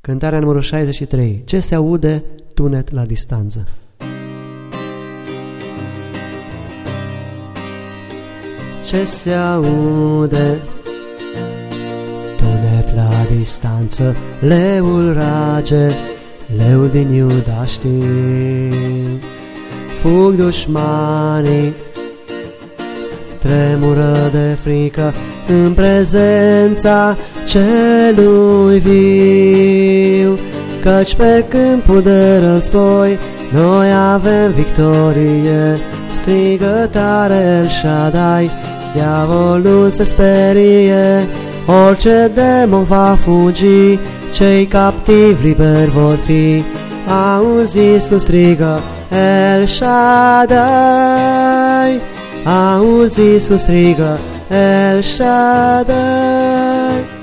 Cântarea numărul 63. Ce se aude? Tunet la distanță. Ce se aude? Tunet la distanță, leul rage, leul din Iuda știu. Fug dușmanii, tremură de frică în prezența celui viu, căci pe câmpul de război noi avem victorie. Strigă tare El Shaddai, diavolul se sperie, orice demon va fugi, cei captivi liberi vor fi. Auziți cum strigă El Shaddai, auziți cum strigă El Shaddai.